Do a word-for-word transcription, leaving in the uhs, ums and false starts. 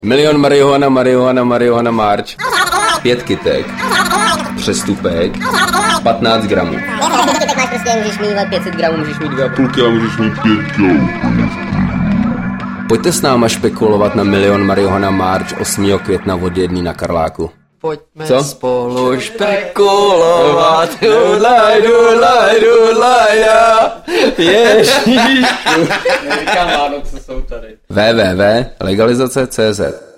Milion marihuana, marihuana, marihuana marč. Pět kytek. Přestupek. patnáct gramů. Tak máš prostě, můžeš mít pět set gramů, můžeš mít dvě a půl kila, můžeš mít pět kilogramů. Pojďte s náma špekulovat na milion marihuana marč osmého května od jedný na Karláku. Pojďme Co? spolu špekulovat. Dulaj, dulaj, dulaj, já. Ježíšku. Říkám, Vánoce jsou tady. w w w tečka legalizace tečka cé zet